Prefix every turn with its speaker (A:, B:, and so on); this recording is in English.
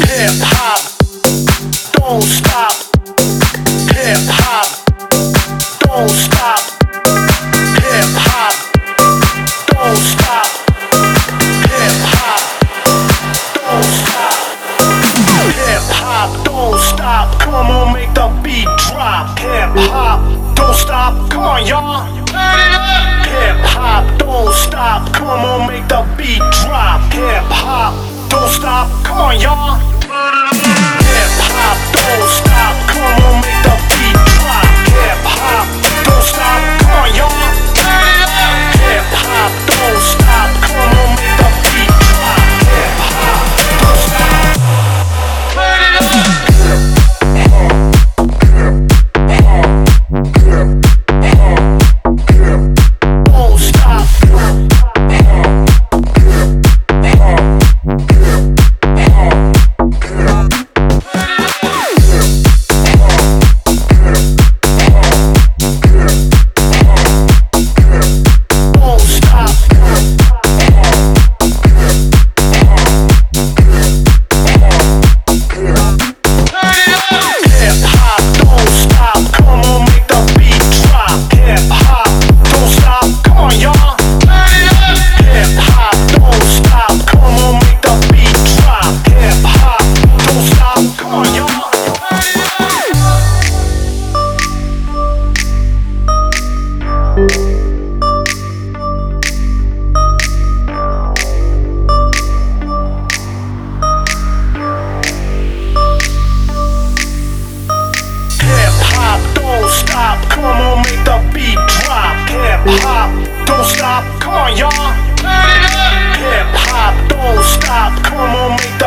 A: Hip hop, don't stop. Hip hop, don't stop. Hip hop, don't stop. Hip hop, don't stop. Hip hop, don't stop. Come on, make the beat drop. Hip hop, don't stop. Come on, y'all. Hip hop, don't stop. Come on, make the beat drop. Hip hop, don't stop. Come on, y'all. Hip hop, don't stop. Come on, make the beat drop. Hip hop, don't stop. Come on, y'all. Hip hop, don't stop. Come on, make the beat drop. Hip hop, don't stop. Don't stop. Come on, make the beat drop. Hip hop, don't stop. Come on, y'all. Hip hop, don't stop. Come on, make the